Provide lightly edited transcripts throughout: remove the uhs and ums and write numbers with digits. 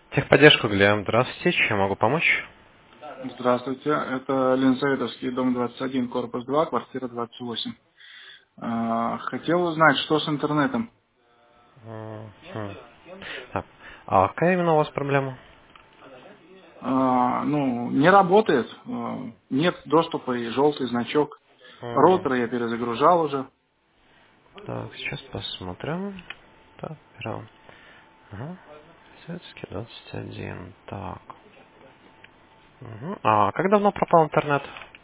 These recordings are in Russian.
Техподдержка, Глеб. Здравствуйте, чем могу помочь? Здравствуйте, это Ленсоветовский, дом 21, корпус 2, квартира 28. Хотел узнать, что с интернетом. Мгм. Так, а какая именно у вас проблема? Не работает, нет доступа и желтый значок. Мгм. Роутер я перезагружал уже. Так, сейчас посмотрим. Так, берем. Ага. Советский 21. Так. Мгм. А как давно пропал интернет?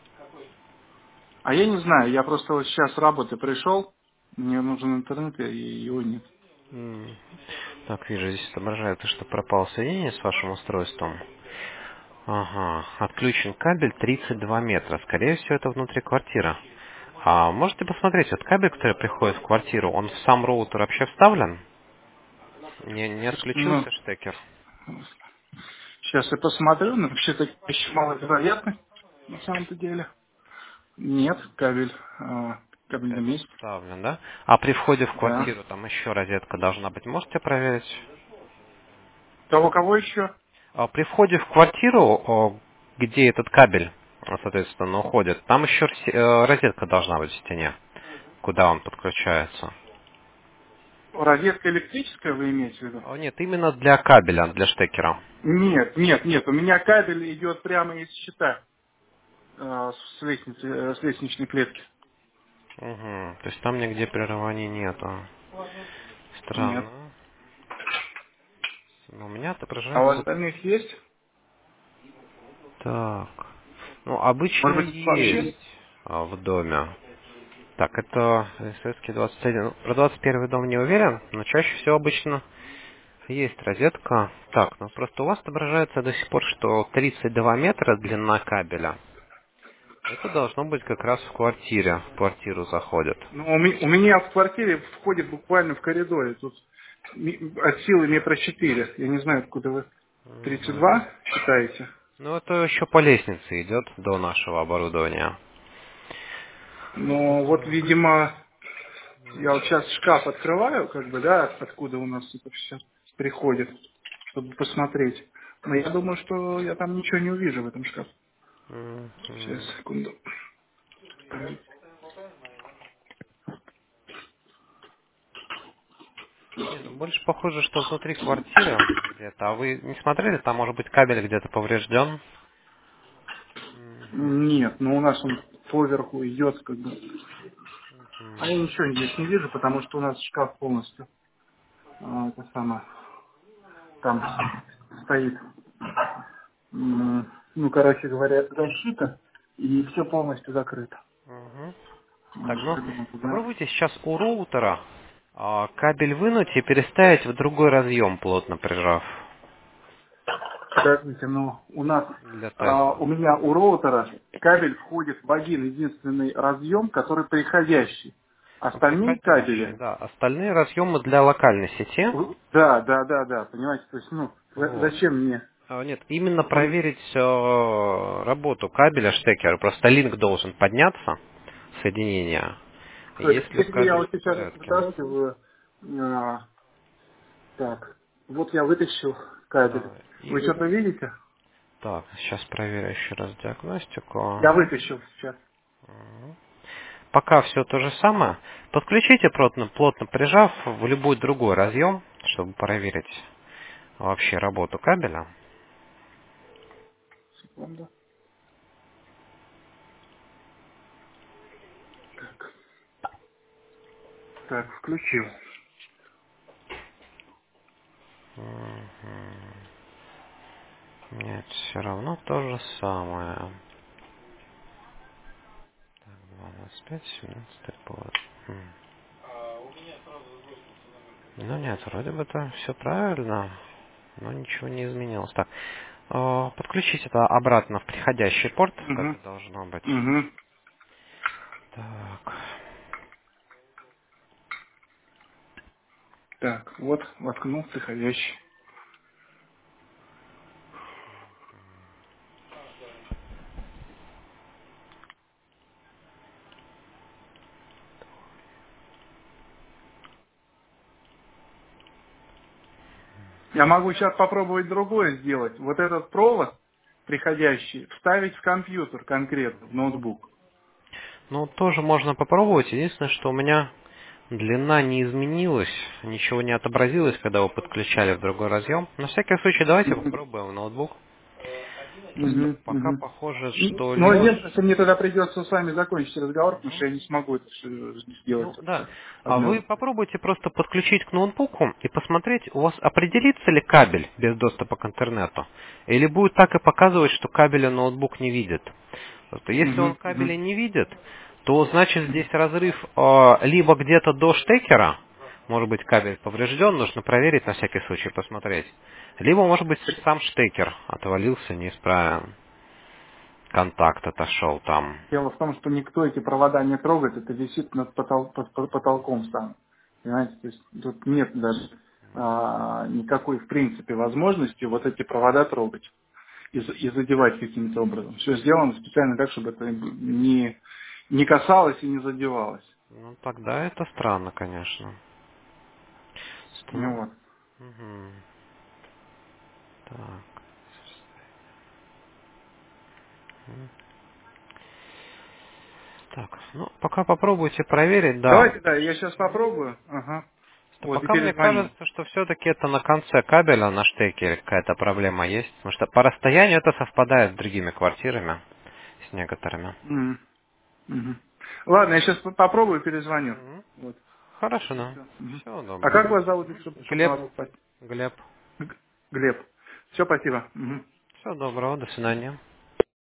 А я не знаю, я просто вот сейчас с работы пришел, мне нужен интернет, и его нет. М. Так, вижу, здесь отображается, что пропало соединение с вашим устройством. Ага, отключен кабель 32 метра. Скорее всего, это внутри квартиры. А можете посмотреть, вот кабель, который приходит в квартиру, он в сам роутер вообще вставлен? Не Ну, отключился штекер? сейчас я посмотрю, но вообще-то еще маловероятно, на самом-то деле. Нет, кабель на Кабель месте, вставлен, да? А при входе в да. квартиру там еще розетка должна быть. Можете проверить? Кого еще? А при входе в квартиру, где этот кабель, соответственно, уходит, там еще розетка должна быть в стене, куда он подключается. Розетка электрическая вы имеете в виду? Нет, именно для кабеля, для штекера. Нет, нет, нет. У меня кабель идет прямо из щита с лестничной клетки. Угу. То есть там нигде прерываний нету. Нет. Странно. Но у меня А у отображается вот остальных есть? так. Ну, обычно Может быть, вообще? есть в доме. Так, это советский 21. Ну, про 21 дом не уверен, но чаще всего обычно есть розетка. Так, ну просто у вас отображается до сих пор, что 32 метра длина кабеля. Это должно быть как раз в квартире. В квартиру заходит. Ну, у меня в квартире входит буквально в коридоре. Тут от силы метра 4. Я не знаю, откуда вы. Мгм. 32 считаете? Ну, это еще по лестнице идет до нашего оборудования. Но вот, Так. видимо, я вот сейчас шкаф открываю, как бы, да, откуда у нас это все приходит, чтобы посмотреть. Но я думаю, что я там ничего не увижу в этом шкафе. Сейчас, Мгм. секунду. Не, ну больше похоже, что внутри квартиры где-то. А вы не смотрели, там может быть кабель где-то поврежден? Мгм. Нет, но у нас он поверху идет, как бы. А Мгм. я ничего здесь не вижу, потому что у нас шкаф полностью, это самое, там стоит, ну, короче говоря, защита, и все полностью закрыто. Мгм. Так, ну Поэтому туда. попробуйте сейчас у роутера кабель вынуть и переставить в другой разъем, плотно прижав Подождите, но у нас, для теста. у меня у роутера кабель входит в один единственный разъем, который приходящий. Ну, Остальные приходящие, кабели, да. Остальные разъемы для локальной сети. да, да, да, да, понимаете, то есть, ну, Вот. зачем мне? Нет, именно Он, проверить работу кабеля штекера. Просто линк должен подняться, соединение. то есть, Если если я кабель вот в сейчас порядке. вытаскиваю, а, так, вот я вытащил кабель, Да. вы И что-то видите? так, сейчас проверю еще раз диагностику. Я вытащил сейчас. Пока все то же самое. Подключите плотно прижав в любой другой разъем, чтобы проверить вообще работу кабеля. Секунду. Так, так, включил. Мгм. Нет, все равно то же самое. Так, 25, 17 год. Ну нет, вроде бы там все правильно, но ничего не изменилось. Так, подключить это обратно в приходящий порт, как Угу, и должно быть. угу. Так. Так, вот, воткнул приходящий. Я могу сейчас попробовать другое сделать. Вот этот провод приходящий вставить в компьютер конкретно, в ноутбук. Ну, тоже можно попробовать. Единственное, что у меня длина не изменилась, ничего не отобразилось, когда вы подключали в другой разъем. На всякий случай давайте Мгм. попробуем ноутбук. Просто Мгм, пока мгм. похоже, что Ну, либо... единственное, что мне тогда придется с вами закончить разговор, потому что я не смогу это всё сделать Ну да. А вы одной. попробуйте просто подключить к ноутбуку и посмотреть, у вас определится ли кабель без доступа к интернету. Или будет так и показывать, что кабеля ноутбук не видит. Просто если он Мгм, кабеля мгм. не видит, то значит здесь разрыв либо где-то до штекера, может быть кабель поврежден, нужно проверить на всякий случай, посмотреть. Либо может быть сам штекер отвалился, неисправен, контакт отошел там. Дело в том, что никто эти провода не трогает, это висит над потолком сам. Понимаете, то есть тут нет даже никакой, в принципе, возможности вот эти провода трогать и задевать каким-то образом. Все сделано специально так, чтобы это не касалось и не задевалось. Ну тогда это странно, конечно. Ну Ну, вот. мгм. Так. М. Так, ну, пока попробуйте проверить, да. Давайте, да, я сейчас попробую. Ага. Что Вот, и пока мне перезвоню. кажется, что все-таки это на конце кабеля на штекере какая-то проблема есть. Потому что по расстоянию это совпадает с другими квартирами, с некоторыми. Мгм. Мгм. Ладно, я сейчас попробую и перезвоню. Мгм. Вот. Хорошо, И да. все. Всего А как доброго. вас зовут, Мгм. чтобы на Глеб. вас попасть? Глеб. Глеб. Все, спасибо. Мгм. Всего доброго, до свидания.